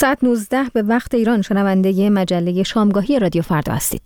ساعت 19 به وقت ایران شنونده مجله شامگاهی رادیو فردا هستید.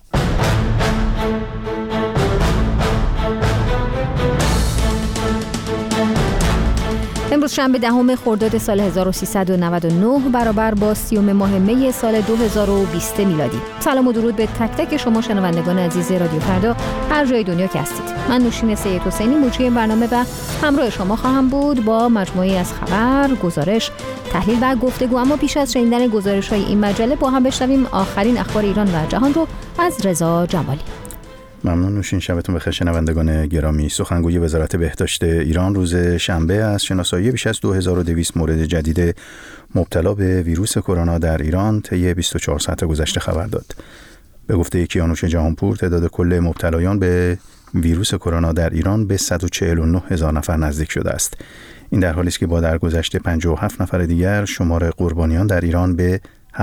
امروز شنبه 10 خرداد سال 1399 برابر با 30 ماه می سال 2020 میلادی. سلام و درود به تک تک شما شنوندگان عزیز رادیو فردا هر جای دنیا که هستید. من نوشین سید حسینی مجری برنامه و همراه شما خواهم بود با مجموعه‌ای از خبر، گزارش، تحلیل و گفتگو. اما پیش از شنیدن گزارش‌های این مجله با هم بشنویم آخرین اخبار ایران و جهان رو از رضا جمالی. ممنون نوشین. شبتون بخیر شنوندگان گرامی. سخنگوی وزارت بهداشت ایران روز شنبه از شناسایی بیش از 2200 مورد جدید مبتلا به ویروس کرونا در ایران طی 24 ساعت گذشته خبر داد. به گفته کیانوش جهانپور تعداد کل مبتلایان به ویروس کرونا در ایران به 149,000 نفر نزدیک شده است. این در حالی است که با درگذشت 57 نفر دیگر شمار قربانیان در ایران به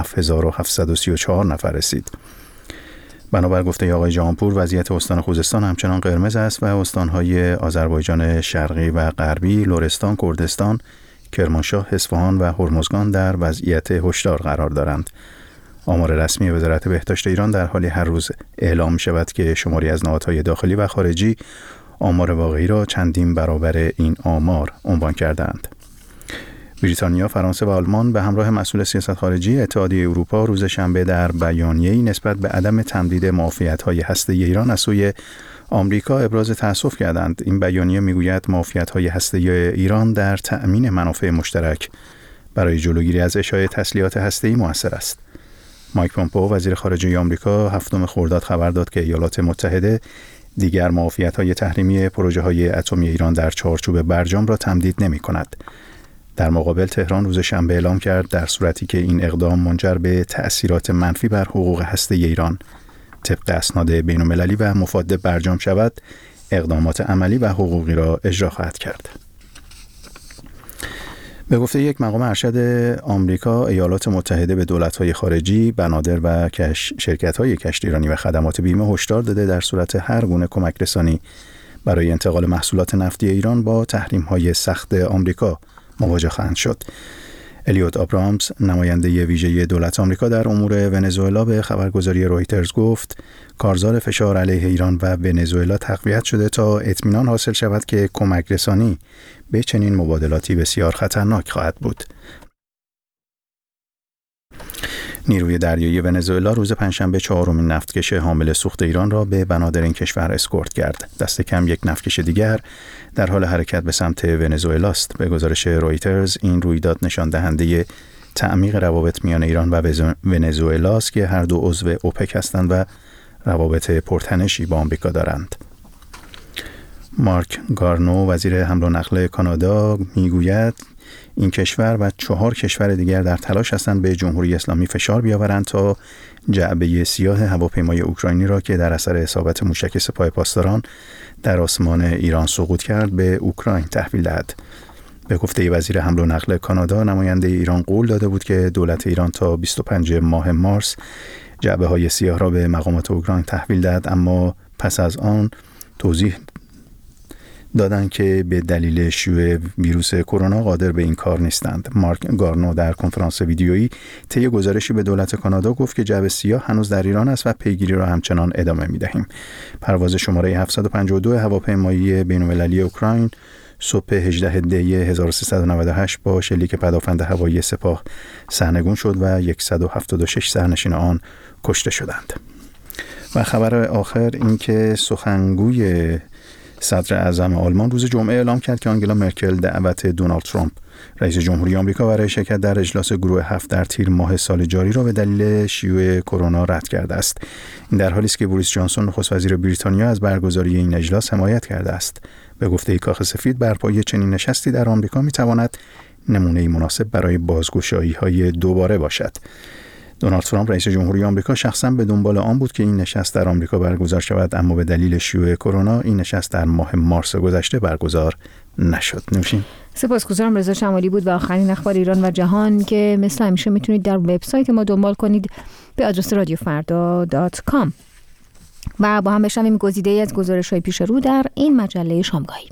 7734 نفر رسید. بنابر گفته آقای جهانپور وضعیت استان خوزستان همچنان قرمز است و استانهای آذربایجان شرقی و غربی، لرستان، کردستان، کرمانشاه، اصفهان و هرمزگان در وضعیت هشدار قرار دارند. آمار رسمی وزارت بهداشت ایران در حالی هر روز اعلام شود که شماری از نهادهای داخلی و خارجی آمار واقعی را چندین برابر این آمار عنوان کردند. بریتانیا، فرانسه و آلمان به همراه مسئول سیاست خارجی اتحادیه اروپا روز شنبه در بیانیه‌ای نسبت به عدم تمدید معافیت‌های هسته‌ای ایران از سوی آمریکا ابراز تأسف کردند. این بیانیه میگوید معافیت‌های هسته‌ای ایران در تأمین منافع مشترک برای جلوگیری از اشاعه تسلیحات هسته‌ای مؤثر است. مایک پومپئو وزیر خارجه آمریکا 7 خرداد خبر داد که ایالات متحده دیگر معافیت‌های تحریمی پروژه‌های اتمی ایران در چارچوب برجام را تمدید نمی‌کند. در مقابل تهران روز شنبه اعلام کرد در صورتی که این اقدام منجر به تأثیرات منفی بر حقوق هسته‌ای ایران طبق اسناد بین‌المللی و مفاد برجام شود، اقدامات عملی و حقوقی را اجرا خواهد کرد. به گفته یک مقام ارشد آمریکا، ایالات متحده به دولت‌های خارجی، بنادر و شرکت‌های کشتیرانی و خدمات بیمه هشدار داده در صورت هر گونه کمک رسانی برای انتقال محصولات نفتی ایران با تحریم‌های سخت آمریکا مواجه خواهند شد. الیوت آبرامز، نماینده ویژه دولت آمریکا در امور ونزوئلا، به خبرگزاری رویترز گفت کارزار فشار علیه ایران و ونزوئلا تقویت شده تا اطمینان حاصل شود که کمک رسانی به چنین مبادلاتی بسیار خطرناک خواهد بود. نیروی دریایی ونزوئلا روز پنجشنبه 4مین نفتکش حامل سوخت ایران را به بنادر این کشور اسکورت کرد. دست کم یک نفتکش دیگر در حال حرکت به سمت ونزوئلا است. به گزارش رویترز این رویداد نشان دهنده تعمیق روابط میان ایران و ونزوئلا است که هر دو عضو اوپک هستند و روابط پرتنشی با آمریکا دارند. مارک گارنو وزیر حمل و نقل کانادا میگوید این کشور و 4 کشور دیگر در تلاش هستند به جمهوری اسلامی فشار بیاورند تا جعبه سیاه هواپیمای اوکراینی را که در اثر اصابت موشک سپاه پاسداران در آسمان ایران سقوط کرد به اوکراین تحویل دهد. به گفته وزیر حمل و نقل کانادا، نماینده ایران قول داده بود که دولت ایران تا 25 ماه مارس جعبه‌های سیاه را به مقامات اوکراین تحویل دهد، اما پس از آن توضیح دادند که به دلیل شیوع ویروس کرونا قادر به این کار نیستند. مارک گارنو در کنفرانس ویدیویی طی گزارشی به دولت کانادا گفت که جعبه سیاه هنوز در ایران است و پیگیری را همچنان ادامه می‌دهیم. پرواز شماره 752 هواپیمایی بین‌المللی اوکراین صبح 18 دی 1398 با شلیک پدافند هوایی سپاه سرنگون شد و 176 سرنشین آن کشته شدند. و خبر آخر این که سخنگوی صدر اعظم آلمان روز جمعه اعلام کرد که آنگلا مرکل دعوت دونالد ترامپ رئیس جمهوری آمریکا برای شرکت در اجلاس گروه 7 در تیر ماه سال جاری را به دلیل شیوع کرونا رد کرده است. این در حالی است که بوریس جانسون نخست وزیر بریتانیا از برگزاری این اجلاس حمایت کرده است. به گفته کاخ سفید برپایی چنین نشستی در آمریکا می‌تواند نمونه‌ای مناسب برای بازگشایی‌های دوباره باشد. دونالد ترامپ رئیس جمهوری آمریکا شخصا به دنبال آن بود که این نشست در آمریکا برگزار شود، اما به دلیل شیوع کرونا این نشست در ماه مارس گذشته برگزار نشد. نوشین. سپاسگزارم. رضا جمالی بود و آخرین اخبار ایران و جهان که مثل همیشه میتونید در وبسایت ما دنبال کنید به آدرس radiofarda.com و با هم بشنویم گزیده‌ای از گزارش‌های پیش رو در این مجله شامگاهی.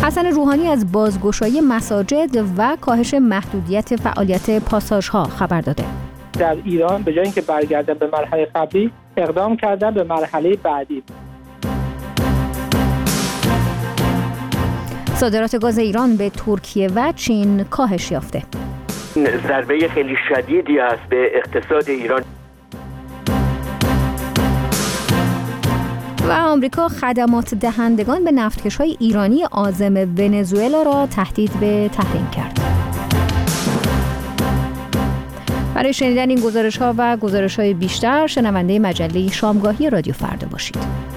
حسن روحانی از بازگشایی مساجد و کاهش محدودیت فعالیت پاساژها خبر داده. در ایران به جای اینکه برگردن به مرحله قبلی، اقدام کردن به مرحله بعدی. صادرات گاز ایران به ترکیه و چین کاهش یافته. ضربه خیلی شدیدی است به اقتصاد ایران. و آمریکا خدمات دهندگان به نفتکش‌های ایرانی عازم ونزوئلا را تهدید به تحریم کرد. برای شنیدن این گزارش‌ها و گزارش‌های بیشتر شنونده مجله شامگاهی رادیو فردا باشید.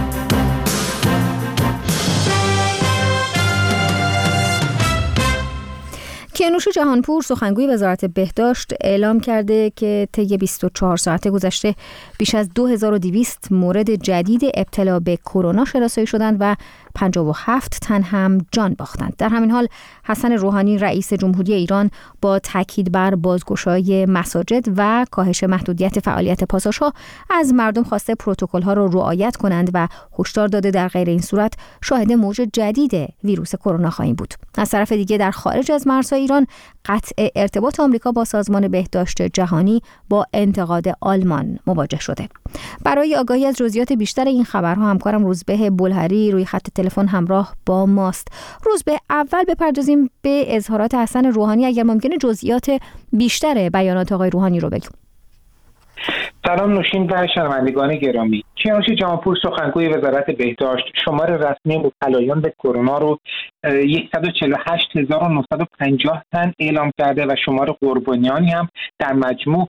کیانوش جهانپور سخنگوی وزارت بهداشت اعلام کرده که طی 24 ساعت گذشته بیش از 2200 مورد جدید ابتلا به کرونا شناسایی شدند و 57 تن هم جان باختند. در همین حال حسن روحانی رئیس جمهوری ایران با تاکید بر بازگشایی مساجد و کاهش محدودیت فعالیت پاساژها از مردم خواسته پروتکل‌ها را رعایت کنند و هشدار داده در غیر این صورت شاهد موج جدید ویروس کرونا خواهیم بود. از طرف دیگه در خارج از مرزهای ایران قطع ارتباط آمریکا با سازمان بهداشت جهانی با انتقاد آلمان مواجه شده. برای آگاهی از جزئیات بیشتر این خبرها همکارم روزبه بلهری روی خط تلفن همراه با ماست. روزبه، اول بپردازیم به اظهارات حسن روحانی، اگر ممکنه جزئیات بیشتر بیانات آقای روحانی رو بگیم. سلام نوشین و شنوندگان گرامی. کیانوش جهانپور سخنگوی وزارت بهداشت شمار رسمی مبتلایان به کرونا رو 148950 تن اعلام کرده و شمار قربانیانی هم در مجموع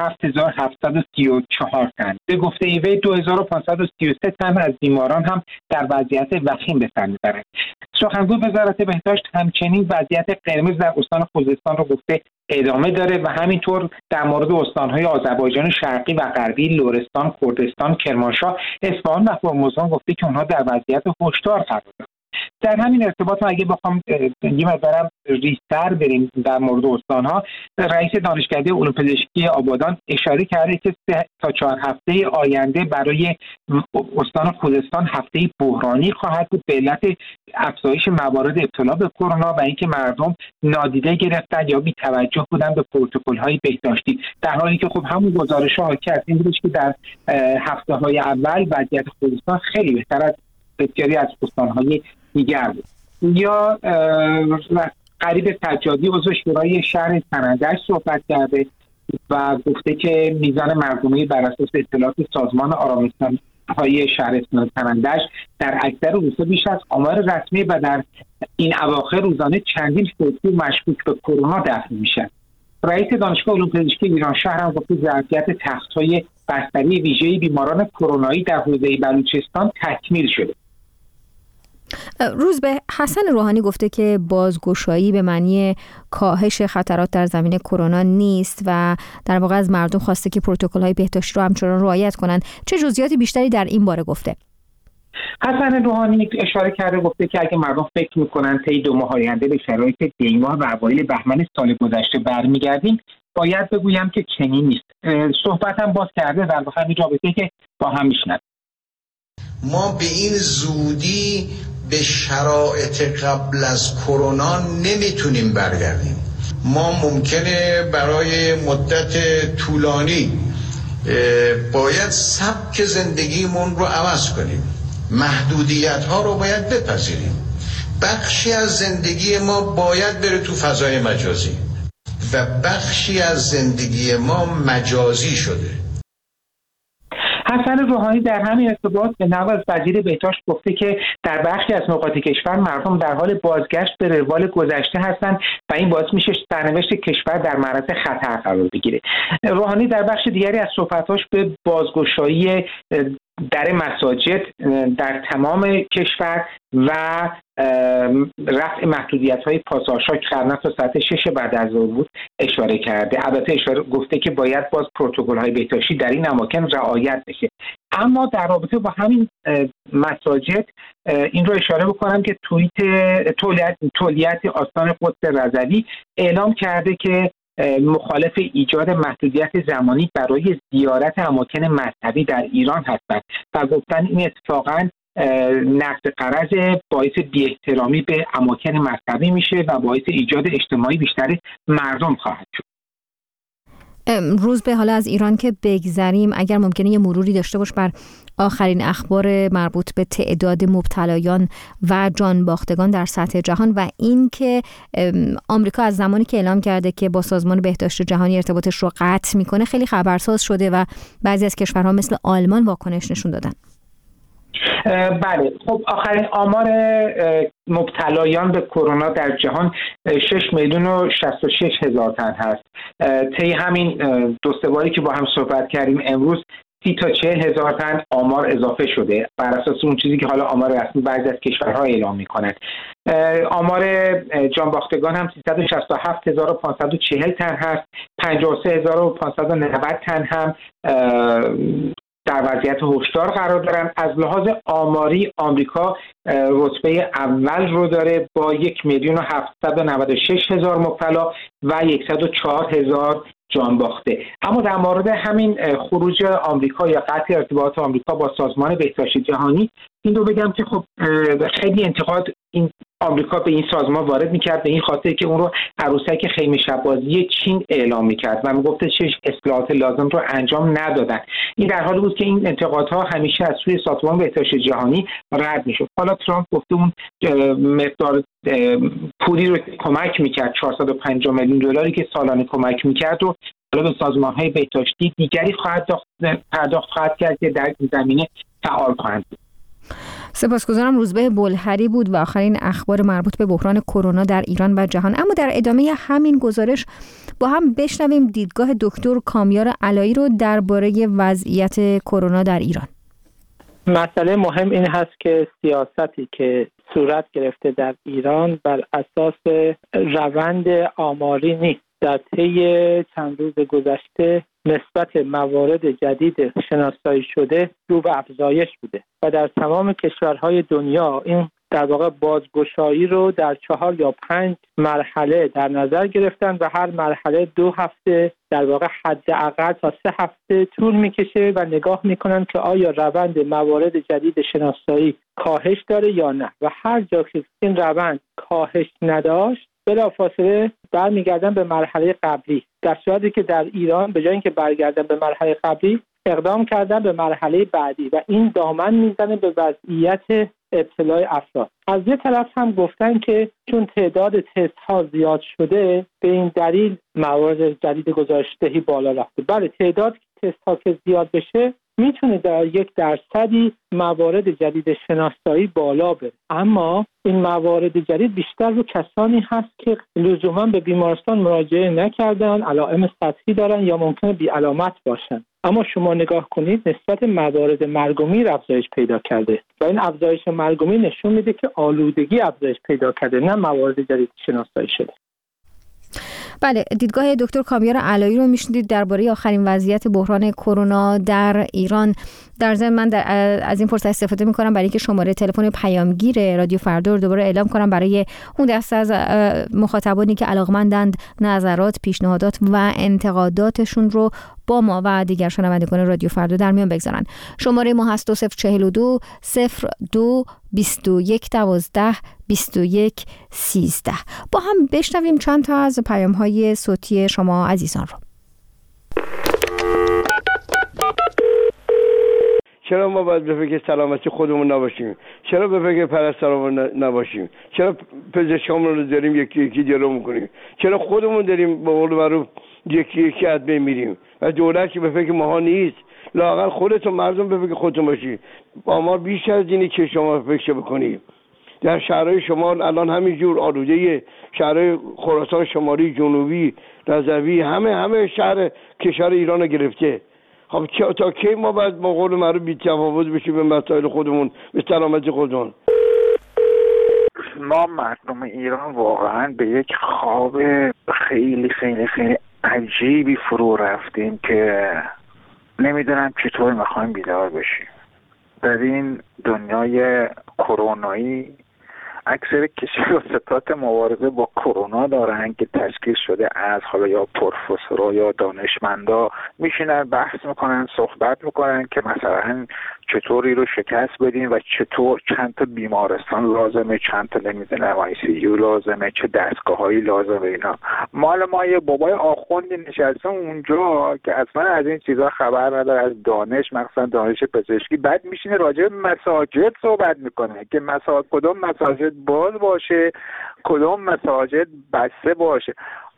7734 تن. به گفته وی 2533 تن از بیماران هم در وضعیت وخیم به سر میبرند. سخنگوی وزارت بهداشت همچنین وضعیت قرمز در استان خوزستان رو گفته ادامه داره و همینطور در مورد استان‌های آذربایجان شرقی و غربی، لرستان، کردستان، کرمانشاه، اصفهان و هرمزگان گفته که اونها در وضعیت هشدار قرار دارند. در همین ارتباط اگه بخوام یه مقدار ریزتر بریم در مورد استان‌ها، رئیس دانشکده علوم پزشکی آبادان اشاره کرده که 3 تا 4 هفته آینده برای استان خوزستان هفته بحرانی خواهد بود به علت افزایش موارد ابتلا به کرونا و اینکه مردم نادیده گرفتن یا بی‌توجه بودن به پروتکل‌های بهداشتی، در حالی که خب همون گزارش‌ها حاکی از این بود که در هفته‌های اول وضعیت خوزستان خیلی بهتر از بسیاری از استان‌های دیگر بود. یا قریب سجادی عضو شورای شهر سنندج صحبت کرده و گفته که میزان مرگومی بر اساس اطلاعات سازمان آرامش‌های شهر سنندج در اکثر روزها بیش از آمار رسمی و در این اواخر روزانه چندین فوتی مشکوک به کرونا دفن میشن. رئیس دانشگاه علوم پزشکی ایران شهر هم گفته ظرفیت تخت‌های بستری ویژه‌ای بیماران کرونایی در حوزه بلوچستان تکمیل شده. روزبه، حسن روحانی گفته که بازگشایی به معنی کاهش خطرات در زمینه کرونا نیست و در واقع از مردم خواسته که پروتکل‌های بهداشتی رو همچنان رعایت کنند. چه جزئیات بیشتری در این باره گفته؟ حسن روحانی اشاره کرده گفته که اگه مردم فکر می‌کنن طی 2 ماه آینده به شرایط دی‌ماه و اوایل بهمن سال گذشته برمیگردیم، باید بگویم که چنین نیست. صحبت هم باز کرده در واقع همین رابطه که با هم میشنویم. ما به این زودی به شرایط قبل از کرونا نمیتونیم برگردیم. ما ممکنه برای مدت طولانی باید سبک زندگیمون رو عوض کنیم، محدودیت ها رو باید بپذیریم. بخشی از زندگی ما باید بره تو فضای مجازی و بخشی از زندگی ما مجازی شده. حسن روحانی در همین ارتباط به نقل از وزیر بهداشت گفته که در بخشی از نقاط کشور مردم در حال بازگشت به روال گذشته هستند و این باعث میشه سرنوشت کشور در معرض خطر قرار بگیره. روحانی در بخش دیگری از صحبتاش به بازگشایی در مساجد در تمام کشور و رفع محدودیت‌های پاساژها که قبلا تا ساعت 6 بعد از ظهر بود اشاره کرده. البته گفته که باید باز پروتکل‌های بهداشتی در این اماکن رعایت بشه. اما در رابطه با همین مساجد این رو اشاره بکنم که تولیت آستان قدس رضوی اعلام کرده که مخالف ایجاد محدودیت زمانی برای زیارت اماکن مذهبی در ایران هستند و گفتن این اتفاقاً نقض قرض باعث بی‌احترامی به اماکن مذهبی میشه و باعث ایجاد اجتماعی بیشتر مردم خواهد شد. روز به حالا از ایران که بگذریم، اگر ممکنه یه مروری داشته باش بر آخرین اخبار مربوط به تعداد مبتلایان و جان باختگان در سطح جهان و این که آمریکا از زمانی که اعلام کرده که با سازمان بهداشت جهانی ارتباطش رو قطع میکنه خیلی خبرساز شده و بعضی از کشورها مثل آلمان واکنش نشون دادن. بله، خب آخرین آمار مبتلایان به کرونا در جهان 6,066,000 تن هست. طی همین دو سه باری که با هم صحبت کردیم امروز 30 تا 40,000 تن آمار اضافه شده بر اساس اون چیزی که حالا آمار رسمی بعضی از کشورها اعلام می‌کنند. آمار جانباختگان هم 367,540 تن هست. 53,590 تن هم در وضعیت هشدار قرار دارن. از لحاظ آماری آمریکا رتبه اول رو داره با 1,796,000 مبتلا و 104,000 جان باخته. اما در مورد همین خروج آمریکا یا قطع ارتباط آمریکا با سازمان بهداشت جهانی این رو بگم که خب خیلی انتقاد این آمریکا به این سازمان وارد میکرد به این خاطر که اون رو عروسک خیمه شبازی چین اعلام میکرد و میگفت چه اصلاحات لازم رو انجام ندادن. این در حالی بود که این انتقادها همیشه از سوی سازمان بهداشت جهانی رد میشد. حالا ترامپ گفته اون مقدار پولی رو کمک میکرد 450 میلیون دلاری که سالانه کمک میکرد و حالا به سازمان‌های بهداشتی دیگری پرداخت خواهد کرد که در این زمینه فعال خواهند بود. سپاسگزارم. روزبه بلحری بود و آخرین اخبار مربوط به بحران کرونا در ایران و جهان. اما در ادامه همین گزارش با هم بشنویم دیدگاه دکتر کامیار علایی رو درباره وضعیت کرونا در ایران. مسئله مهم این هست که سیاستی که صورت گرفته در ایران بر اساس روند آماری نیست. در طی چند روز گذشته نسبت موارد جدید شناسایی شده رو به افزایش بوده و در تمام کشورهای دنیا این در واقع بازگشایی رو در 4 یا 5 مرحله در نظر گرفتن و هر مرحله 2 هفته در واقع حداقل تا 3 هفته طول میکشه و نگاه میکنن که آیا روند موارد جدید شناسایی کاهش داره یا نه و هر جا که این روند کاهش نداشت بلافاصله برمیگردن به مرحله قبلی. در صورتی که در ایران به جای اینکه برگردن به مرحله قبلی اقدام کردن به مرحله بعدی و این دامن میزنه به وضعیت ابتلای افراد. از یه طرف هم گفتن که چون تعداد تست ها زیاد شده به این دلیل موارد جدید گزارش‌دهی بالا رفته. بله، تعداد تست ها که زیاد بشه میتونه در 1% موارد جدید شناسایی بالا بره، اما این موارد جدید بیشتر رو کسانی هست که لزوما به بیمارستان مراجعه نکردن، علائم سطحی دارن یا ممکنه بی علامت باشن. اما شما نگاه کنید نسبت موارد مرگ و میر افزایش پیدا کرده و این افزایش مرگ و میر نشون میده که آلودگی افزایش پیدا کرده، نه موارد جدید شناسایی شده. بله، دیدگاه دکتر کامیار علایی رو میشنید درباره آخرین وضعیت بحران کرونا در ایران. در ضمن من از این فرصت استفاده میکنم برای اینکه شماره تلفن پیامگیر رادیو فردا رو دوباره اعلام کنم برای اون دسته از مخاطبانی که علاقمندند نظرات، پیشنهادات و انتقاداتشون رو با ما و دیگر شنوندگان رادیو فردا در میان بگذارن. شماره ما هست 2042 02 21 12 21 13. با هم بشنویم چند تا از پیام‌های صوتی شما عزیزان رو. چرا ما باید به فکر سلامتی خودمون نباشیم؟ چرا به فکر پرستارمون نباشیم؟ چرا پزشکامون رو داریم یکی یکی دیالوگ میکنیم؟ چرا خودمون داریم به قول معروف یکی یکی از بین میریم و دولت که به فکر ماها نیست؟ لااقل خودتون مردم به فکر خودتون باشید. آمار بیشتر از اینی که شما فکر بکنید. در شهرهای شمال الان همینجور آلوده، شهرهای خراسان شمالی، جنوبی، رضوی، همه شهر کشور ایران رو گرفته. خب تا کی ما باید با قول معروف بی‌تفاوت بشیم به مسائل خودمون، به سلامتی خودمون؟ ما مردم ایران واقعا به یک خواب خیلی خیلی خیلی عجیبی فرو رفتیم که نمیدونم چطور میخوایم بیدار بشیم. در این دنیای کرونایی اکثر کشورات مبارزه با کرونا دارن که تشکیل شده از حالا یا پروفسورها یا دانشمندا میشینن بحث میکنن، صحبت میکنن که مثلا چطوری رو شکست بدیم و چطور چند تا بیمارستان لازمه، چند تا نمیدونم ICU لازمه، چه دستگاهایی لازمه. اینا ما یه بابای آخوندی نشسته اونجا که اصلا از این چیزا خبر نداره، از دانش، مثلا دانش پزشکی. بعد میشینه راجع به مساجد صحبت میکنه که کدوم مساجد باز باشه، کدوم مساجد بسته باشه.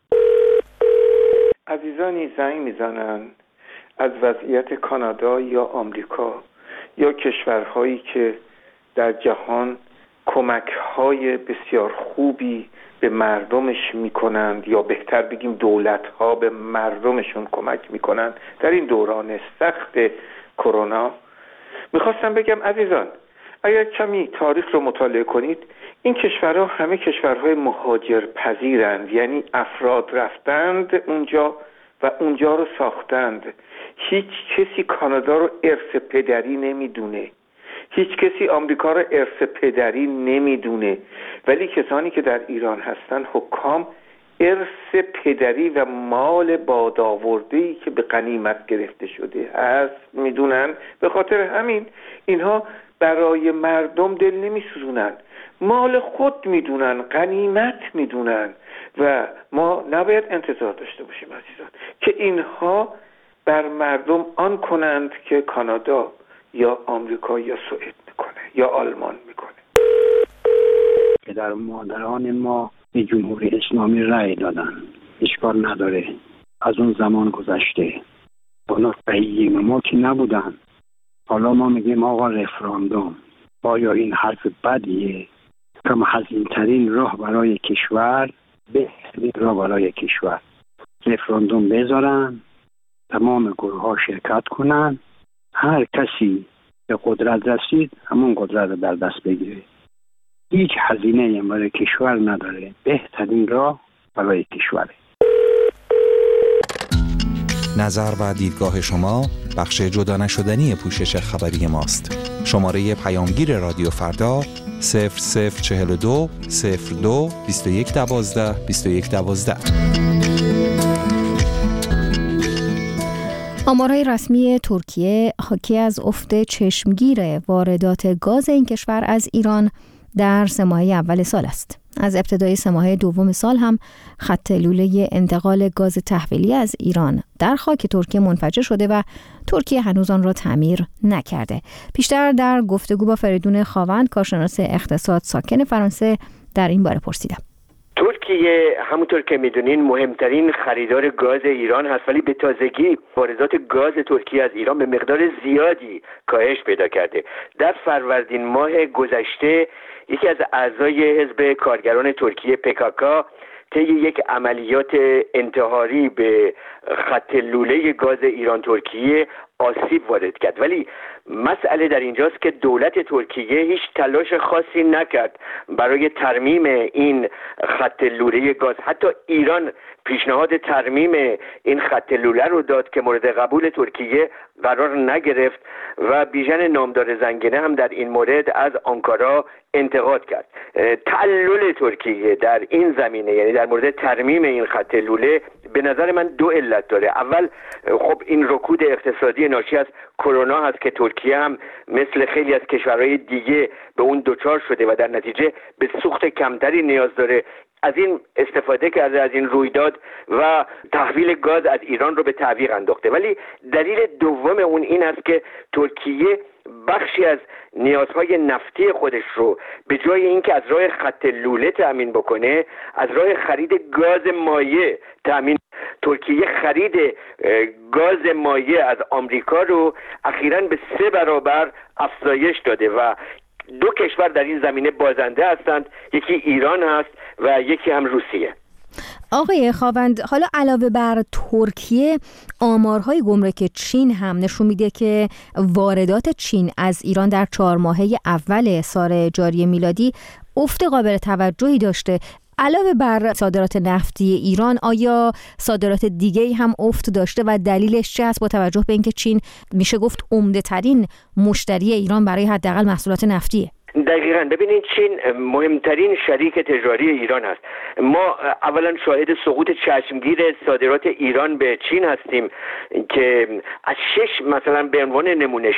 عزیزانی زنگ میزنن از وضعیت کانادا یا آمریکا یا کشورهایی که در جهان کمک‌های بسیار خوبی به مردمش میکنند، یا بهتر بگیم دولت‌ها به مردمشون کمک میکنند در این دوران سخت کرونا. میخواستم بگم عزیزان، اگر کمی تاریخ رو مطالعه کنید، این کشورها همه کشورهای مهاجر پذیرند، یعنی افراد رفتند اونجا و اونجا رو ساختند. هیچ کسی کانادا رو ارث پدری نمیدونه، هیچ کسی آمریکا رو ارث پدری نمیدونه، ولی کسانی که در ایران هستن حکام ارث پدری و مال بادآورده‌ای که به غنیمت گرفته شده هست میدونن. به خاطر همین اینها برای مردم دل نمیسوزونن، مال خود میدونن، غنیمت میدونن و ما نباید انتظار داشته باشیم عزیزان که اینها بر مردم آن کنند که کانادا یا آمریکا یا سوئد میکنه یا آلمان میکنه. پدر و مادران ما به جمهوری اسلامی رأی دادن، اشکال نداره، از اون زمان گذشته، اونا رأییم ما که نبودن. حالا ما میگیم آقا رفراندوم. آیا این حرف بدیه؟ کم هزینه‌ترین راه برای کشور، بهترین راه برای کشور، رفراندوم بذارن، تمام گروه ها شرکت کنن، هر کسی به قدرت رسید همون قدرت رو در دست بگیره. هیچ هزینه‌ای برای کشور نداره، بهترین راه برای کشوره. نظر و دیدگاه شما بخش جدا نشدنی پوشش خبری ماست. شماره پیامگیر رادیو فردا 0042 02 21 12 21 12. آمارهای رسمی ترکیه حاکی از افت چشمگیر واردات گاز این کشور از ایران در 3 ماهه اول سال است. از ابتدای 3 ماهه دوم سال هم خط لوله انتقال گاز تحویلی از ایران در خاک ترکیه منفجر شده و ترکیه هنوز آن را تعمیر نکرده. بیشتر در گفتگو با فریدون خاوند، کارشناس اقتصاد ساکن فرانسه، در این باره پرسیدم. ترکیه همونطور که میدونین مهمترین خریدار گاز ایران هست، ولی به تازگی واردات گاز ترکیه از ایران به مقدار زیادی کاهش پیدا کرده. در فروردین ماه گذشته یکی از اعضای حزب کارگران ترکیه PKK طی یک عملیات انتحاری به خط لوله گاز ایران ترکیه آسیب وارد کرد، ولی مسئله در اینجاست که دولت ترکیه هیچ تلاش خاصی نکرد برای ترمیم این خط لوله گاز. حتی ایران پیشنهاد ترمیم این خط لوله رو داد که مورد قبول ترکیه قرار نگرفت و بیژن نامدار زنگنه هم در این مورد از آنکارا انتقاد کرد. تعلل ترکیه در این زمینه، یعنی در مورد ترمیم این خط لوله، به نظر من 2 علت داره. اول خب این رکود اقتصادی ناشی از کرونا هست که ترکیه هم مثل خیلی از کشورهای دیگه به اون دچار شده و در نتیجه به سوخت کمتری نیاز داره. از این استفاده کرده، از این رویداد و تحویل گاز از ایران رو به تعویق انداخته. ولی دلیل دوم اون این است که ترکیه بخشی از نیازهای نفتی خودش رو به جای اینکه از راه خط لوله تأمین بکنه، از راه خرید گاز مایع تأمین. ترکیه خرید گاز مایع از آمریکا رو اخیراً به 3 برابر افزایش داده و 2 کشور در این زمینه بازنده هستند، یکی ایران هست و یکی هم روسیه. آقای خاوند، حالا علاوه بر ترکیه، آمارهای گمرک چین هم نشون میده که واردات چین از ایران در 4 ماهه اول سال جاری میلادی افت قابل توجهی داشته. علاوه بر صادرات نفتی ایران، آیا صادرات دیگه‌ای هم افت داشته و دلیلش چه است با توجه به اینکه چین میشه گفت عمده ترین مشتری ایران برای حداقل محصولات نفتیه؟ دقیقاً. ببینید چین مهمترین شریک تجاری ایران است. ما اولا شاهد سقوط چشمگیر صادرات ایران به چین هستیم که از مثلا به عنوان نمونه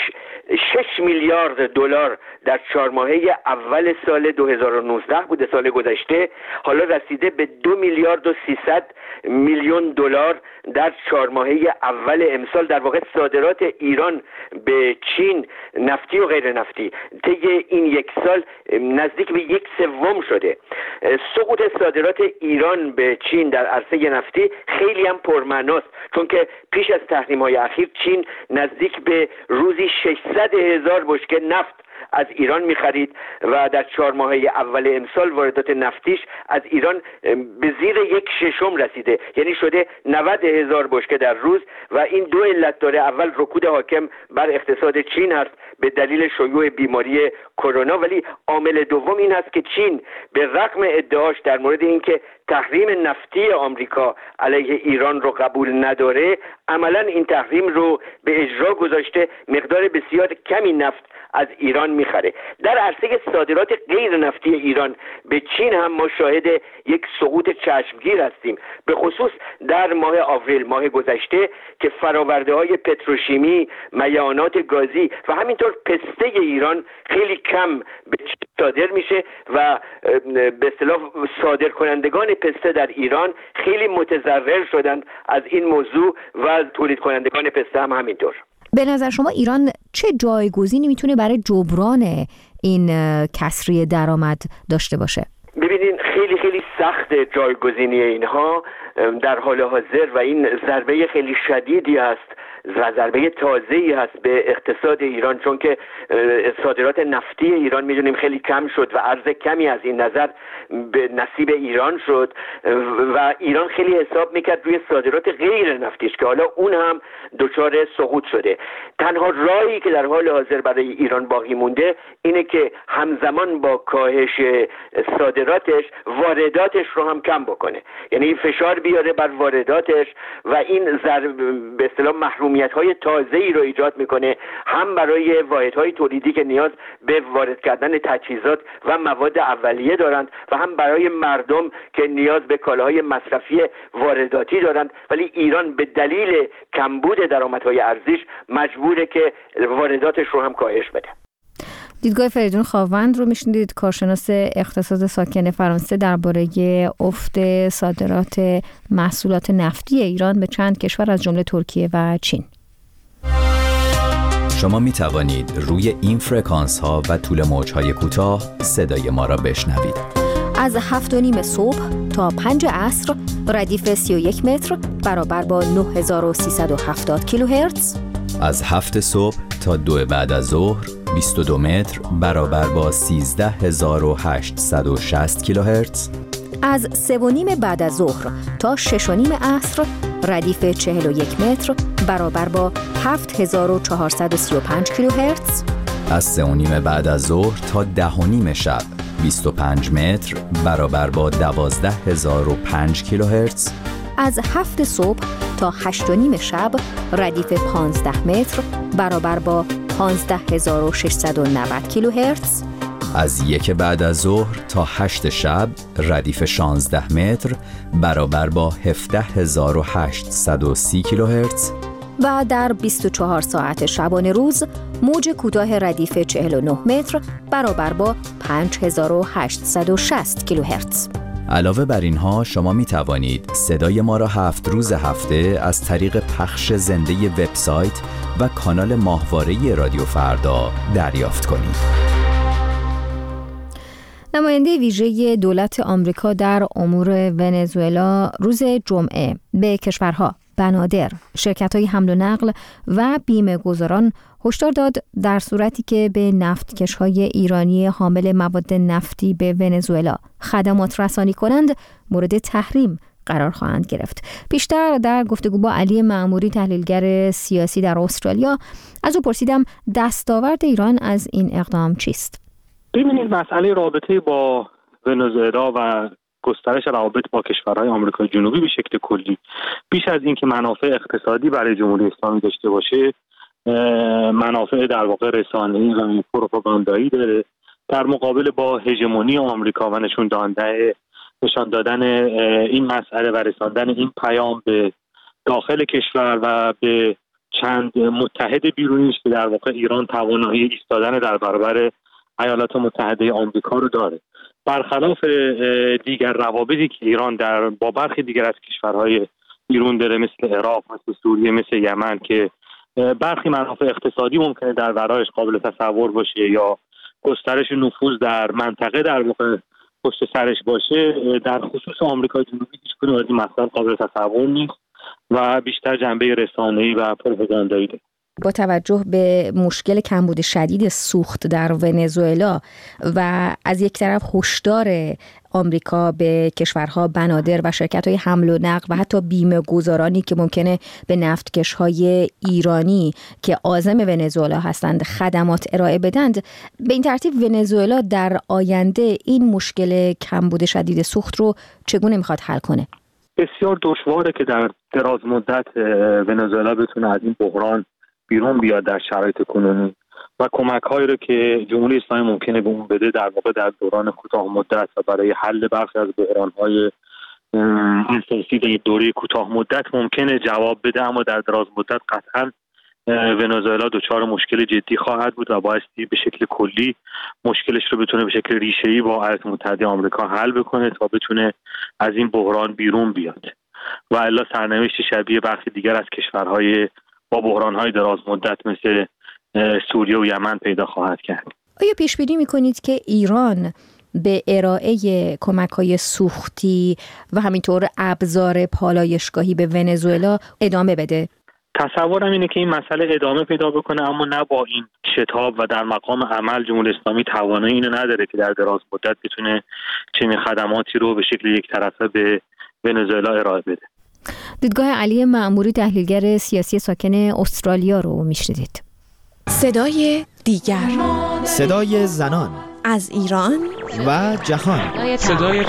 6 میلیارد دلار در 4 ماهه اول سال 2019 بوده، سال گذشته، حالا رسیده به 2 میلیارد و 300 میلیون دلار در 4 ماهه اول امسال. در واقع صادرات ایران به چین، نفتی و غیر نفتی، طی این یک سال نزدیک به 1/3 شده. سقوط صادرات ایران به چین در عرصه نفتی خیلی هم پرمعناست، چون که پیش از تحریم‌های اخیر چین نزدیک به روزی 600,000 بشکه نفت از ایران می‌خرید و در 4 ماهه اول امسال واردات نفتیش از ایران به زیر 1/6 رسیده، یعنی شده 90,000 بشکه در روز و این دو علت داره. اول رکود حاکم بر اقتصاد چین هست به دلیل شیوع بیماری کرونا، ولی عامل دوم این است که چین به رغم ادعاش در مورد اینکه تحریم نفتی آمریکا علیه ایران رو قبول نداره، عملاً این تحریم رو به اجرا گذاشته، مقدار بسیار کمی نفت از ایران میخره. در عرصه صادرات غیر نفتی ایران به چین هم ما شاهد یک سقوط چشمگیر هستیم، به خصوص در ماه آوریل، ماه گذشته، که فرآورده های پتروشیمی، میعانات گازی و همینطور پسته ایران خیلی کم به چین صادر میشه و به اصطلاح صادر کنندگان پسته در ایران خیلی متضرر شدند از این موضوع و تولید کنندگان پسته هم همینطور. به نظر شما ایران چه جایگزینی میتونه برای جبران این کسری درآمد داشته باشه؟ ببینید خیلی خیلی سخت جایگزینی اینها در حال حاضر و این ضربه خیلی شدیدی است و ضربه تازه‌ای هست به اقتصاد ایران، چون که صادرات نفتی ایران میدونیم خیلی کم شد و ارز کمی از این نظر به نصیب ایران شد و ایران خیلی حساب میکرد روی صادرات غیر نفتیش که حالا اون هم دچار سقوط شده. تنها راهی که در حال حاضر برای ایران باقی مونده اینه که همزمان با کاهش صادراتش وارداتش رو هم کم بکنه، یعنی فشار بیاره بر وارداتش و این به اصطلاح محرومیت‌های تازه‌ای رو ایجاد میکنه، هم برای واحدهای تولیدی که نیاز به وارد کردن تجهیزات و مواد اولیه دارند و هم برای مردم که نیاز به کالاهای مصرفی وارداتی دارند، ولی ایران به دلیل کمبود درآمدهای ارزیش مجبوره که وارداتش رو هم کاهش بده. دیدگاه فریدون خاوند رو میشنیدید، کارشناس اقتصاد ساکن فرانسه، درباره افت صادرات محصولات نفتی ایران به چند کشور از جمله ترکیه و چین. شما می توانید روی این فرکانس ها و طول موج های کوتاه صدای ما را بشنوید. از 7:30 صبح تا 5 عصر ردیف 31 متر برابر با 9370 کیلوهرتز. از 7 صبح تا 2 بعد از ظهر 22 متر برابر با 13860 کیلوهرتز. از 3:30 بعد از ظهر تا 6:30 عصر ردیف 41 متر برابر با 7435 کیلوهرتز. از 3:30 بعد از ظهر تا 10:30 شب 25 متر برابر با 12005 کیلوهرتز. از 7 صبح تا 8:30 شب ردیف 15 متر برابر با 15690 کیلوهرتز. از 1 بعد از ظهر تا 8 شب ردیف 16 متر برابر با 17830 کیلوهرتز. و در 24 ساعت شبانه روز موج کوتاه ردیف 49 متر برابر با 5860 کیلوهرتز. علاوه بر اینها شما می توانید صدای ما را 7 روز هفته از طریق پخش زنده وبسایت و کانال ماهواره رادیو فردا دریافت کنید. نماینده ویژه دولت آمریکا در امور ونزوئلا روز جمعه به کشورها، بنادر، شرکت‌های حمل و نقل و بیمه‌گذاران هشدار داد در صورتی که به نفتکش‌های ایرانی حامل مواد نفتی به ونزوئلا خدمات رسانی کنند مورد تحریم قرار خواهند گرفت. بیشتر در گفتگو با علی معموری، تحلیلگر سیاسی در استرالیا، از او پرسیدم دستاورد ایران از این اقدام چیست؟ ببینید، مسئله رابطه با ونزوئلا و گسترش روابط با کشورهای آمریکای جنوبی به شکل کلی بیش از این که منافع اقتصادی برای جمهوری اسلامی داشته باشه، منافع در واقع رسانه‌ای و پروپاگاندایی داره در مقابل با هژمونی آمریکا و نشان دادن این مسئله و رساندن این پیام به داخل کشور و به چند متحد بیرونیش که در واقع ایران توانایی ایستادن در برابر ایالات متحده آمریکا رو داره. برخلاف دیگر روابطی که ایران با برخی دیگر از کشورهای بیرون داره، مثل عراق، مثل سوریه، مثل یمن، که برخی منافع اقتصادی ممکنه در ورایش قابل تصور باشه یا گسترش نفوذ در منطقه در واقع پشت سرش باشه، در خصوص آمریکای جنوبی هیچ‌کدوم از این مسائل قابل تصور نیست و بیشتر جنبه رسانه‌ای و پروپاگاندایی داره. با توجه به مشکل کمبود شدید سوخت در ونزوئلا و از یک طرف هشدار آمریکا به کشورها بنادر و شرکت‌های حمل و نقل و حتی بیمه گذارانی که ممکنه به نفتکش‌های ایرانی که عازم ونزوئلا هستند خدمات ارائه بدند، به این ترتیب ونزوئلا در آینده این مشکل کمبود شدید سوخت رو چگونه میخواد حل کنه؟ بسیار دشواره که در دراز مدت ونزوئلا بتونه از این بحران بیرون بیاد در شرایط کنونی و کمک‌هایی رو که جمهوری اسلامی ممکنه به اون بده در واقع در دوران کوتاه مدت و برای حل برخی از بحران‌های اساسی در دوره کوتاه مدت ممکنه جواب بده، اما در دراز مدت قطعاً ونزوئلا دچار مشکل جدی خواهد بود و بایستی به شکل کلی مشکلش رو بتونه به شکل ریشه‌ای با ایالات متحده آمریکا حل بکنه تا بتونه از این بحران بیرون بیاد و الا سرنوشت شبیه برخی دیگر از کشورهای با بحران‌های دراز مدت مثل سوریه و یمن پیدا خواهد کرد. آیا پیش بینی می‌کنید که ایران به ارائه کمک‌های سوختی و همینطور ابزار پالایشگاهی به ونزوئلا ادامه بده؟ تصورم اینه که این مسئله ادامه پیدا بکنه، اما نه با این شتاب و در مقام عمل. جمهوری اسلامی توانایی اینو نداره که در دراز مدت بتونه چنین خدماتی رو به شکل یک طرفه به ونزوئلا ارائه بده. دیدگاه علی معموری، تحلیلگر سیاسی ساکن استرالیا رو میشنیدید. صدای دیگر، صدای زنان از ایران و جهان، صدای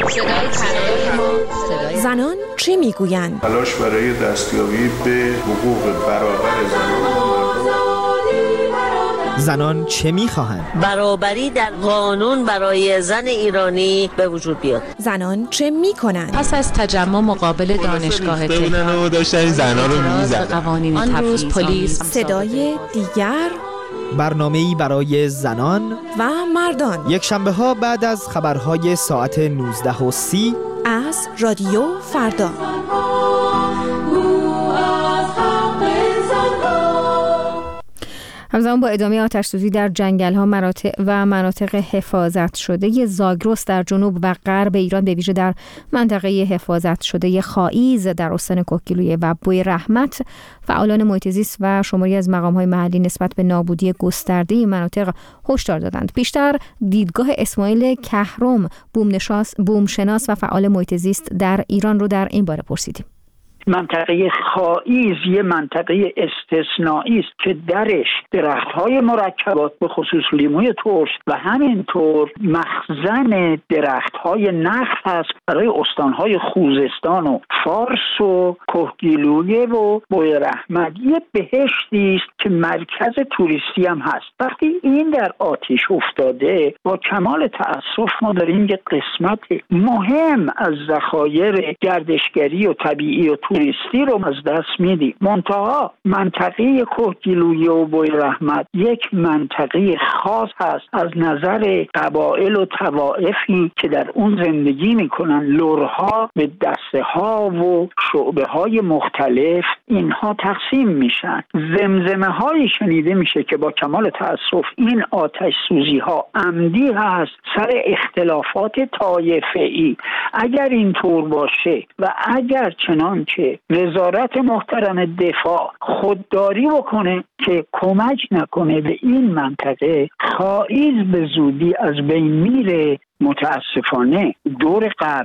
زنان چه میگویند؟ تلاش برای دستیابی به حقوق برابر زنان چه میخواهند؟ برابری در قانون برای زن ایرانی به وجود بیاد. زنان چه میکنند؟ پس از تجمع مقابل دانشگاه تهران داشتن زنان رو میزدن. آن روز پلیس. صدای دیگر، برنامه‌ای برای زنان و مردان، یک شنبه ها بعد از خبرهای ساعت 19:30 از رادیو فردا. همزمان با ادامه آتش‌سوزی در جنگل‌ها مناطق حفاظت شده زاگرس در جنوب و غرب ایران، به ویژه در منطقه حفاظت شده خائیز در استان کهگیلویه و بوی رحمت، فعالان محیط زیست و شماری از مقام‌های محلی نسبت به نابودی گسترده این مناطق هشدار دادند. بیشتر دیدگاه اسماعیل کهرم، بومشناس و فعال محیط زیست در ایران رو در این باره پرسیدیم. منطقه خائیز یه منطقه استثنایی است که درش درخت‌های مرکبات به خصوص لیموی ترش و همینطور مخزن درخت‌های نخل هست برای استان‌های خوزستان و فارس و کهگیلویه و بوی رحمت. یه بهشتی است که مرکز توریستی هم هست. وقتی این در آتش افتاده، با کمال تأسف ما داریم یه قسمت مهم از ذخایر گردشگری و طبیعی و توریستی رو از دست میدیم. منتها منطقه کهگیلویه و بوی رحمت یک منطقه خاص هست از نظر قبایل و طوائفی که در اون زندگی میکنن. لرها به دسته ها و شعبه های مختلف اینها تقسیم میشن. زمزمه هایی شنیده میشه که با کمال تأسف این آتش سوزی ها عمدی هست سر اختلافات طایفه‌ای. اگر اینطور باشه و اگر چنانچه وزارت محترم دفاع خودداری بکنه که کمک نکنه به این منطقه، خائیز به زودی از بین میره. متاسفانه دور قبل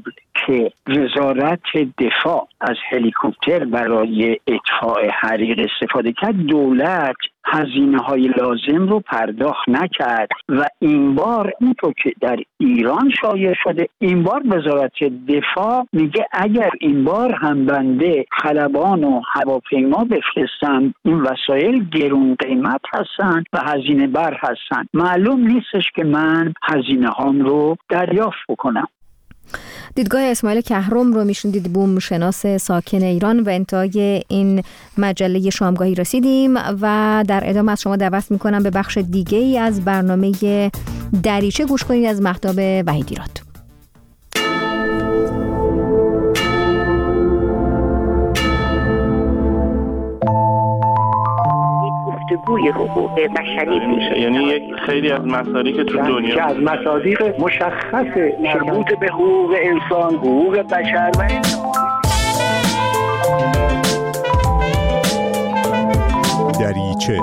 که وزارت دفاع از هلیکوپتر برای اطفاء حریق استفاده کرد، دولت هزینه‌های لازم رو پرداخت نکرد و این بار اینطور که در ایران شایع شده، این بار وزارت دفاع میگه اگر این بار هم بنده خلبان و هواپیما بفرستن، این وسایل گرون قیمت هستن و هزینه بر هستن، معلوم نیستش که من هزینه هام رو دریافت بکنم. دیدگاه اسماعیل کهرم رو میشوندید، بوم شناس ساکن ایران. و انتهای این مجله شامگاهی رسیدیم و در ادامه از شما دعوت میکنم به بخش دیگه ای از برنامه دریچه گوش کنید از مهتاب وحیدیراد. گفتگوی حقوق بشری میشه، یعنی یک خیلی از مصادیق که تو دنیا که از مصادیق مشخص مربوط به حقوق انسان، حقوق بشر و دریچه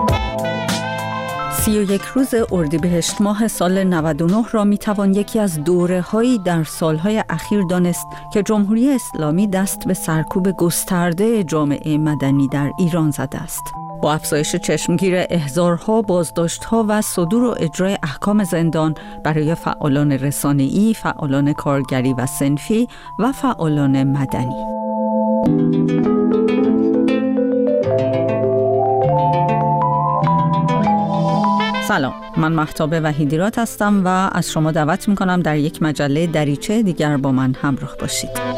31 روز اردیبهشت ماه سال 99 را میتوان یکی از دوره‌هایی در سالهای اخیر دانست که جمهوری اسلامی دست به سرکوب گسترده جامعه مدنی در ایران زده است. با افزایش چشمگیر احضارها، بازداشتها و صدور و اجرای احکام زندان برای فعالان رسانه‌ای، فعالان کارگری و صنفی و فعالان مدنی. سلام، من مهتاب وحیدیراد هستم و از شما دعوت می‌کنم در یک مجله دریچه دیگر با من همراه باشید.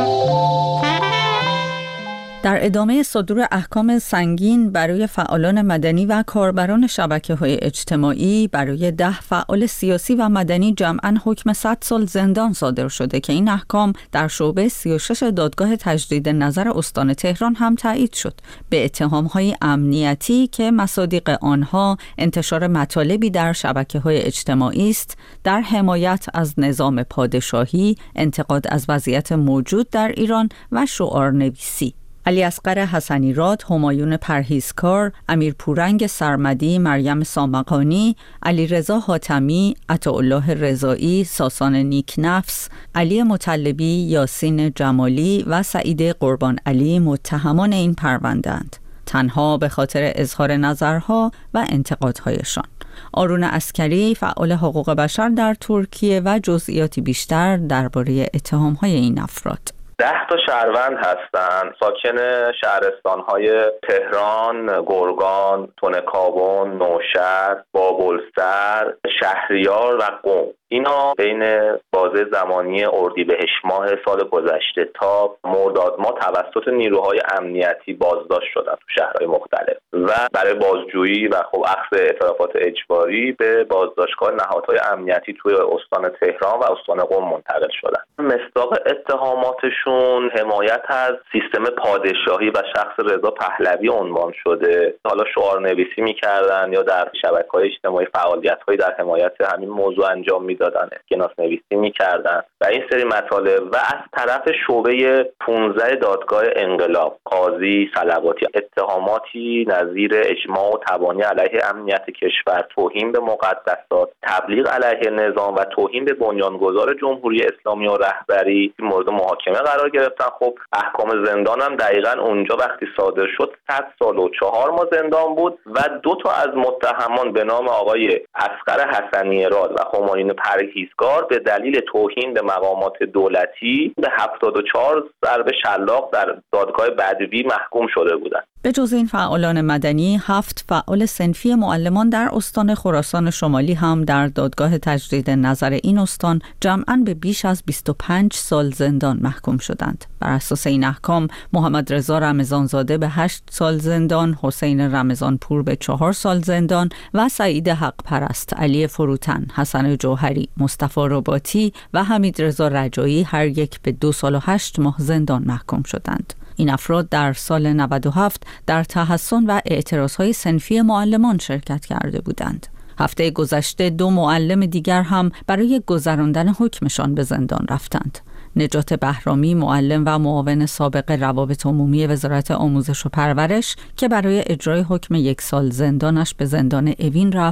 در ادامه صدور احکام سنگین برای فعالان مدنی و کاربران شبکه‌های اجتماعی، برای 10 فعال سیاسی و مدنی جمعاً حکم 100 سال زندان صادر شده که این احکام در شعبه 36 دادگاه تجدید نظر استان تهران هم تایید شد، به اتهام‌های امنیتی که مصادیق آنها انتشار مطالبی در شبکه‌های اجتماعی است، در حمایت از نظام پادشاهی، انتقاد از وضعیت موجود در ایران و شعارنویسی. علی اصغر حسنی راد، همایون پرهیزکار، امیر پورنگ سرمدی، مریم سامقانی، علی رضا حاتمی، عطاالله رضایی، ساسان نیکنفس، علی مطلبی، یاسین جمالی و سعید قربان علی متهمان این پرونده‌اند، تنها به خاطر اظهار نظرها و انتقادهایشان. آرون عسکری، فعال حقوق بشر در ترکیه و جزئیاتی بیشتر درباره اتهام‌های این افراد. 10 تا شهروند هستن، ساکن شهرستان‌های تهران، گرگان، تونکابون، نوشهر، بابلسر، شهریار و قم. اینا بین بازه زمانی اردیبهشت ماه سال گذشته تا مرداد ماه توسط نیروهای امنیتی بازداشت شدن تو شهرهای مختلف و برای بازجویی و خب اخذ اعترافات اجباری به بازداشتگاه نهادهای امنیتی توی استان تهران و استان قم منتقل شدن. مصداق اتهاماتشون حمایت از سیستم پادشاهی و شخص رضا پهلوی عنوان شده. حالا شعارنویسی می‌کردن یا در شبکه‌های اجتماعی فعالیت‌هایی در حمایت همین موضوع انجام میدادن، اسکناس نویسی میکردن و این سری مطالب. و از طرف شعبه 15 دادگاه انقلاب، قاضی صلواتی، اتهاماتی نظیر اجماع و تبانی علیه امنیت کشور، توهین به مقدسات، تبلیغ علیه نظام و توهین به بنیانگذار جمهوری اسلامی و رهبری مورد محاکمه قرار گرفتن. خب احکام زندان هم دقیقاً اونجا وقتی صادر شد 100 سال و 4 ماه زندان بود و 2 تا از متهمان به نام آقای اصغر حسنی راد و همایون پرهیزکار به دلیل توهین به مقامات دولتی به 74 ضرب شلاق در دادگاه بدوی محکوم شده بودند. به جز این فعالان مدنی، 7 فعال صنفی معلمان در استان خراسان شمالی هم در دادگاه تجدید نظر این استان جمعاً به بیش از 25 سال زندان محکوم شدند. بر اساس این احکام محمد رضا رمضانزاده به 8 سال زندان، حسین رمضانپور به 4 سال زندان و سعید حق پرست، علی فروتن، حسن جوهری، مصطفی رباطی و حمید رضا رجایی هر یک به 2 سال و 8 ماه زندان محکوم شدند. این افراد در سال 97 در تحصن و اعتراضهای صنفی معلمان شرکت کرده بودند. هفته گذشته 2 معلم دیگر هم برای گذراندن حکمشان به زندان رفتند. نجات بهرامی، معلم و معاون سابق روابط عمومی وزارت آموزش و پرورش که برای اجرای حکم 1 سال زندانش به زندان اوین رفت،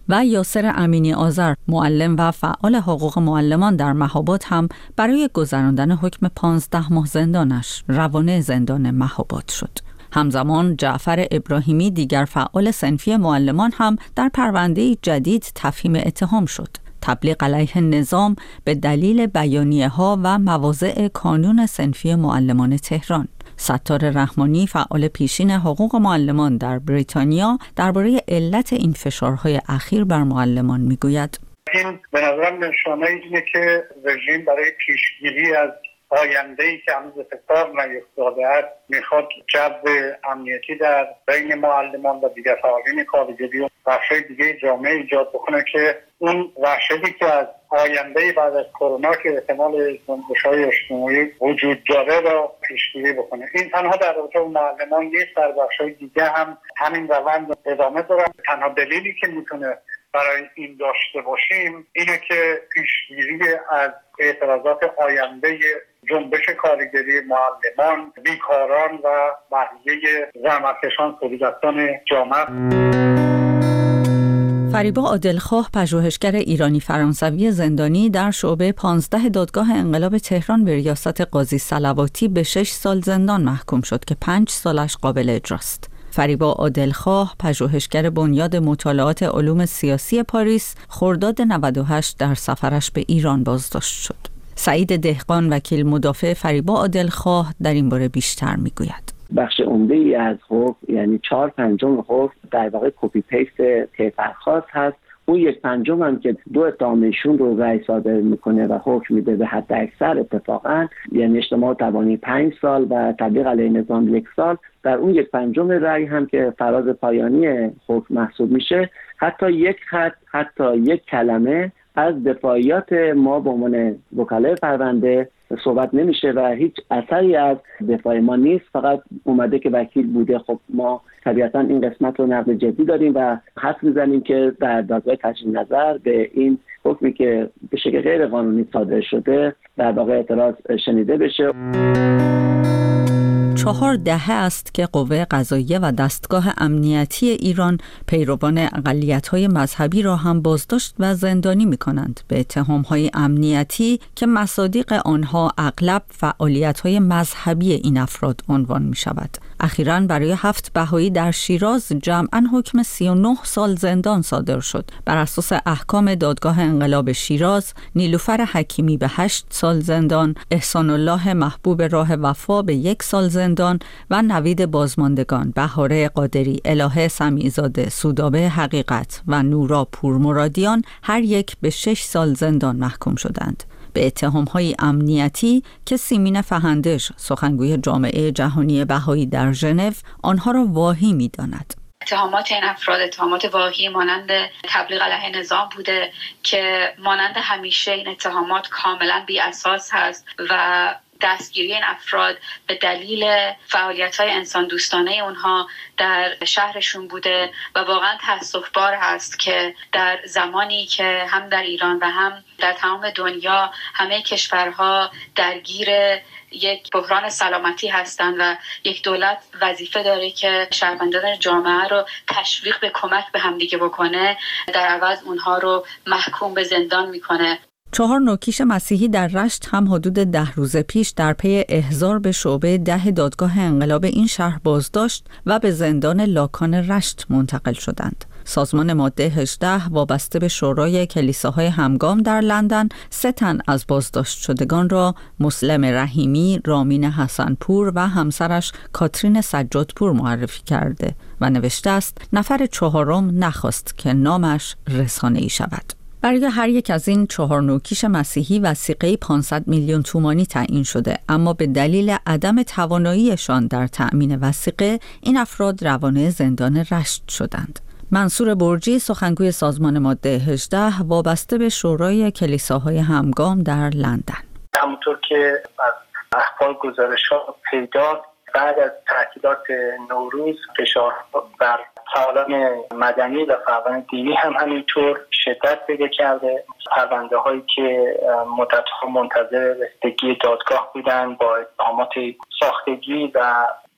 و یاسر امینی آذر معلم و فعال حقوق معلمان در مهاباد هم برای گذراندن حکم 15 ماه زندانش روانه زندان مهاباد شد. همزمان جعفر ابراهیمی دیگر فعال صنفی معلمان هم در پرونده جدید تفهیم اتهام شد. تبلیغ علیه نظام به دلیل بیانیه‌ها و مواضع کانون صنفی معلمان تهران. ستار رحمانی فعال پیشین حقوق معلمان در بریتانیا درباره علت این فشارهای اخیر بر معلمان میگوید: این به نظرم نشانه اینه که رژیم برای پیشگیری از آینده‌ای که هنوز اتفاق نیفتاده است میخواد جو امنیتی در بین معلمان و دیگر فعالین کارگری و بخش‌های دیگه جامعه ایجاد بکنه که اون وحشتی که از آینده بعد از کرونا که احتمال جنبش‌های اجتماعی وجود داره را پیشگیری بکنه. این تنها در رابطه با معلمان نیست، در بخش‌های دیگه هم همین روند ادامه داره. تنها دلیلی که میتونه برای این داشته باشیم اینه که پیشگیری از اعتراضات آینده جنبش کارگری معلمان، بیکاران و بقیه زحمتکشان تولیدستان جامعه. فریبا عادلخواه پژوهشگر ایرانی فرانسوی زندانی در شعبه 15 دادگاه انقلاب تهران به ریاست قاضی صلواتی به 6 سال زندان محکوم شد که 5 سالش قابل اجراست. فریبا عادلخواه پژوهشگر بنیاد مطالعات علوم سیاسی پاریس خرداد 98 در سفرش به ایران بازداشت شد. سعید دهقان وکیل مدافع فریبا عادلخواه در این باره بیشتر میگوید. بخش عمده‌ای از حکم یعنی 4/5 حکم در واقع کپی پیست طیف‌خاص هست. اون 1/5 هم که 2 اتهامشون رو رأی صادر میکنه و حکم میده به حد اکثر اتفاقا، یعنی اجتماع تبانی 5 سال و تبلیغ علیه نظام 1 سال، در اون 1/5 رأی هم که فراز پایانی حکم محسوب میشه، حتی یک خط، حتی یک کلمه از دفاعیات ما به عنوان وکلای پرونده صحبت نمیشه و هیچ اثری از دفاع ما نیست، فقط اومده که وکیل بوده. خب ما طبیعتا این قسمت رو نقد جدی داریم و حدس میزنیم که در دادگاه تجدید نظر به این حکمی که به شکل غیر قانونی صادر شده در واقع اعتراض شنیده بشه. 4 دهه است که قوه قضاییه و دستگاه امنیتی ایران پیروان اقلیت‌های مذهبی را هم بازداشت و زندانی می‌کنند به اتهام‌های امنیتی که مصادیق آنها اغلب فعالیت‌های مذهبی این افراد عنوان می‌شود. اخیراً برای 7 بهایی در شیراز جمعاً حکم 39 سال زندان صادر شد. بر اساس احکام دادگاه انقلاب شیراز، نیلوفر حکیمی به 8 سال زندان، احسان الله محبوب راه وفا به 1 سال زندان و نوید بازماندگان بهاره قادری، الهه سمیع‌زاده، سودابه حقیقت و نورا پورمرادیان هر یک به 6 سال زندان محکوم شدند به اتهام‌های امنیتی که سیمین فهندش، سخنگوی جامعه جهانی بهایی در ژنو، آنها را واهی می‌داند. اتهامات این افراد اتهامات واهی مانند تبلیغ علیه نظام بوده که مانند همیشه این اتهامات کاملا بی اساس هست و دستگیری این افراد به دلیل فعالیت‌های انسان دوستانه اونها در شهرشون بوده و واقعا تأسف‌بار هست که در زمانی که هم در ایران و هم در تمام دنیا همه کشورها درگیر یک بحران سلامتی هستند و یک دولت وظیفه داره که شهروندان جامعه رو تشویق به کمک به همدیگه بکنه، در عوض اونها رو محکوم به زندان میکنه. 4 نوکیش مسیحی در رشت هم حدود 10 روز پیش در پی احضار به شعبه 10 دادگاه انقلاب این شهر بازداشت و به زندان لاکان رشت منتقل شدند. سازمان ماده 18 وابسته به شورای کلیساهای همگام در لندن 3 تن از بازداشت شدگان را مسلم رحیمی، رامین حسنپور و همسرش کاترین سجادپور معرفی کرده و نوشته است نفر 4م نخواست که نامش رسانه‌ای شود. برای هر یک از این 4 نوکیش مسیحی وثیقه 500 میلیون تومانی تعیین شده، اما به دلیل عدم تواناییشان در تأمین وثیقه این افراد روانه زندان رشت شدند. منصور برجی، سخنگوی سازمان ماده 18 وابسته به شورای کلیساهای همگام در لندن: همونطور که از اخبار گزارش‌ها پیداست، بعد از تعطیلات نوروز فشار بر فعالان مدنی و فعالان دینی هم همینطور شدت پیدا کرده. پرونده هایی که مدت‌ها منتظر رسیدگی دادگاه بودن با اتهامات ساختگی و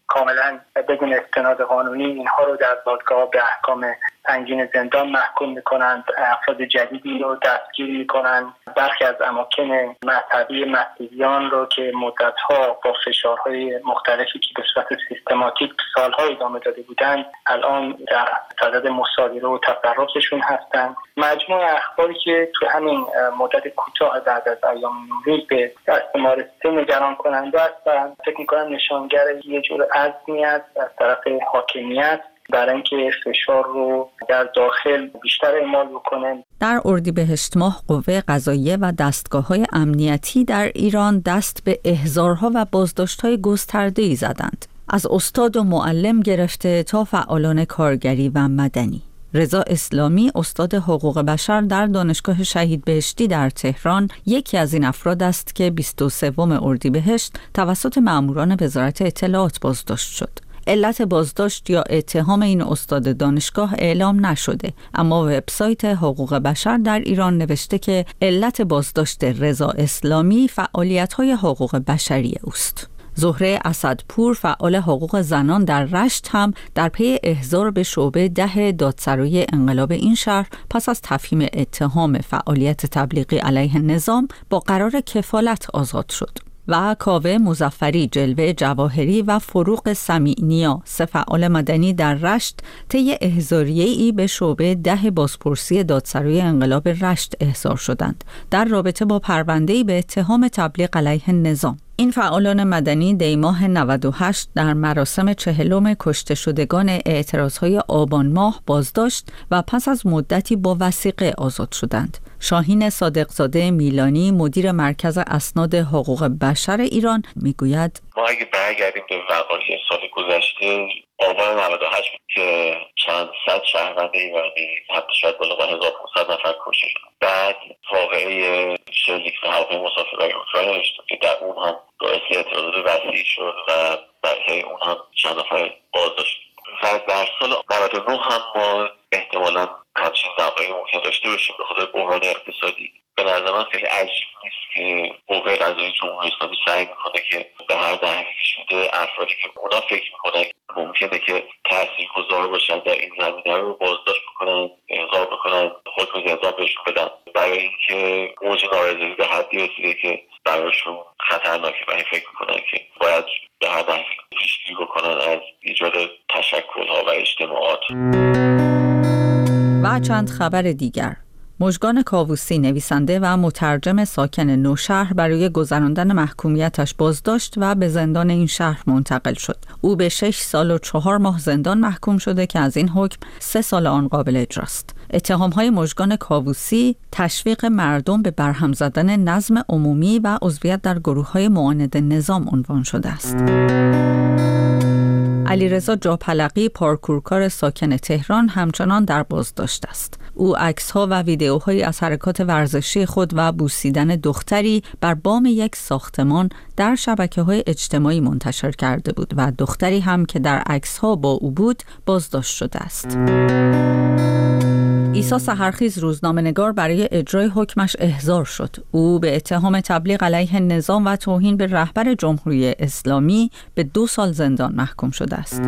کاملا بدون استناد قانونی اینها رو در دادگاه به احکام سنگین زندان محکوم میکنند، افراد جدیدی رو دستگیر میکنند. برخی از اماکن مذهبی مسیحیان رو که مدتها با فشارهای مختلفی که به صورت سیستماتیک سالها ادامه داده بودند الان در صدد مصادره و تصرفشون هستند. مجموع اخباری که تو همین مدت کوتاه بعد از ایام نوروز به دست ما رسیده نگران کننده است و فکر می‌کنم نشانگر یه جور عزمی است از طرف حاکمیت برای اینکه فشار رو در داخل بیشتر اعمال بکنه. در اردیبهشت ماه قوه قضاییه و دستگاه‌های امنیتی در ایران دست به احضارها و بازداشت‌های گسترده‌ای زدند. از استاد و معلم گرفته تا فعالان کارگری و مدنی. رضا اسلامی، استاد حقوق بشر در دانشگاه شهید بهشتی در تهران، یکی از این افراد است که 23 اردیبهشت توسط ماموران وزارت اطلاعات بازداشت شد. علت بازداشت یا اتهام این استاد دانشگاه اعلام نشده، اما وبسایت حقوق بشر در ایران نوشته که علت بازداشت رضا اسلامی فعالیت‌های حقوق بشری اوست. زهره اسدپور، فعال حقوق زنان در رشت، هم در پی احضار به شعبه 10 دادسرایی انقلاب این شهر پس از تفهیم اتهام فعالیت تبلیغی علیه نظام با قرار کفالت آزاد شد. و کاوه مظفری، جلوه جواهری و فروغ سمیعنیا، 3 فعال مدنی در رشت، طی احضاریه‌ای به شعبه 10 بازپرسی دادسرای انقلاب رشت احضار شدند در رابطه با پرونده‌ای به اتهام تبلیغ علیه نظام. این فعالان مدنی دی ماه 98 در مراسم 40 کشته شدگان اعتراضهای آبان ماه بازداشت و پس از مدتی با وثیقه آزاد شدند. شاهین صادقزاده میلانی، مدیر مرکز اسناد حقوق بشر ایران، میگوید ما اگه برگردیم به وقایع سال گذشته، آبان 98 که چند صد شهروند ایرانی، حتی شاید بالا 1500 نفر کشته شدند. بعد واقعه شلیک به هواپیمای مسافربری اوکراین که در اون هم باعث اعتراضات وسیع شد و برای اون هم چند نفر بازداشت. و در سال 99 هم ما احتمالاً همچین وقایعی ممکن داشته باشیم به خاطر بحران اقتصادی. به نظر من خیلی عجیب نیست که قوه قضاییه جمهوری اسلامی سعی میکنه که به هر نحوی شده افرادی که اونا فکر میکنن ممکنه که تاثیرگذار باشن در این زمینه رو بازداشت بکنن، احضار بکنن، حکم زندان بهشون بدن، برای اینکه موج نارضایتی به حدی رسیده که براشون خطرناکه و این فکر میکنن که باید به هر نحوی پیشگیری بکنن از ایجاد تشکل‌ها و اجتماعات. و چند خبر دیگر. مژگان کاووسی، نویسنده و مترجم ساکن نوشهر، برای گذراندن محکومیتش بازداشت و به زندان این شهر منتقل شد. او به 6 سال و 4 ماه زندان محکوم شده که از این حکم 3 سال آن قابل اجراست. اتهام‌های مژگان کاووسی تشویق مردم به برهم زدن نظم عمومی و عضویت در گروه‌های معاند نظام عنوان شده است. علیرضا جاپلقی، پارکورکار ساکن تهران، همچنان در بازداشت است. او عکس‌ها و ویدئوهایی از حرکات ورزشی خود و بوسیدن دختری بر بام یک ساختمان در شبکه‌های اجتماعی منتشر کرده بود و دختری هم که در عکس‌ها با او بود بازداشت شده است. عیسی سحرخیز، روزنامه‌نگار، برای اجرای حکمش احضار شد. او به اتهام تبلیغ علیه نظام و توهین به رهبر جمهوری اسلامی به 2 سال زندان محکوم شده است.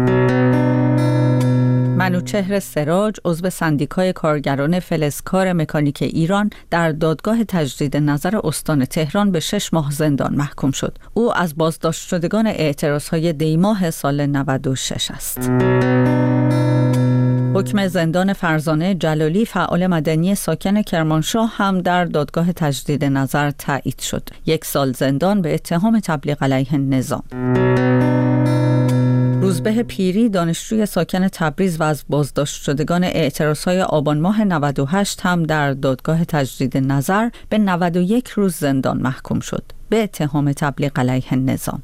منوچهر سراج، عضو سندیکای کارگران فلزکار مکانیک ایران، در دادگاه تجدید نظر استان تهران به 6 ماه زندان محکوم شد. او از بازداشت شدگان اعتراضهای دی ماه سال 96 است. حکم زندان فرزانه جلالی، فعال مدنی ساکن کرمانشاه، هم در دادگاه تجدید نظر تایید شد. 1 سال زندان به اتهام تبلیغ علیه نظام. روزبه پیری، دانشجوی ساکن تبریز و از بازداشت شدگان اعتراضهای آبان ماه 98، هم در دادگاه تجدید نظر به 91 روز زندان محکوم شد به اتهام تبلیغ علیه نظام.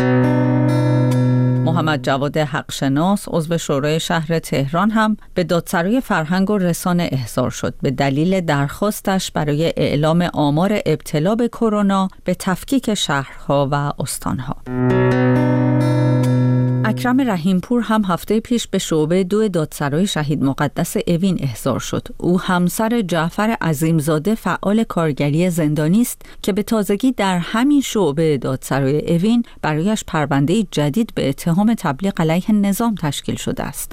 محمد جواد حقشناس، عضو شورای شهر تهران، هم به دادسرای فرهنگ و رسانه احضار شد به دلیل درخواستش برای اعلام آمار ابتلا به کرونا به تفکیک شهرها و استانها. اکرم رحیمپور هم هفته پیش به شعبه 2 دادسرای شهید مقدس اوین احضار شد. او همسر جعفر عظیمزاده فعال کارگری زندانی است که به تازگی در همین شعبه دادسرای اوین برایش پرونده جدید به اتهام تبلیغ علیه نظام تشکیل شده است.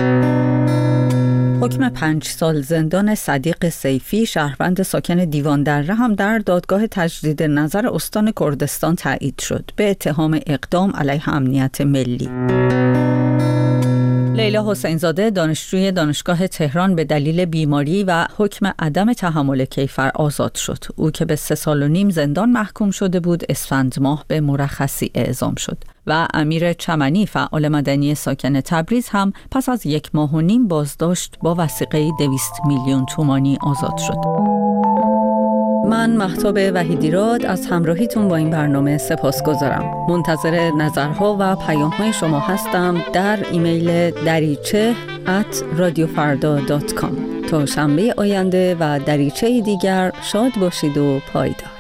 حکم 5 سال زندان صدیق سیفی شهروند ساکن دیوان دره هم در دادگاه تجدید نظر استان کردستان تایید شد به اتهام اقدام علیه امنیت ملی. لیلا حسینزاده دانشجوی دانشگاه تهران به دلیل بیماری و حکم عدم تحمل کیفر آزاد شد. او که به 3 سال و نیم زندان محکوم شده بود اسفند ماه به مرخصی اعزام شد. و امیر چمنی فعال مدنی ساکن تبریز هم پس از 1 ماه و نیم بازداشت با وثیقه 200 میلیون تومانی آزاد شد. من مهتاب وحیدیراد از همراهیتون با این برنامه سپاسگزارم. منتظر نظرها و پیام‌های شما هستم در ایمیل dariche@radiofarda.com. تا شنبه آینده و دریچه دیگر شاد باشید و پایدار.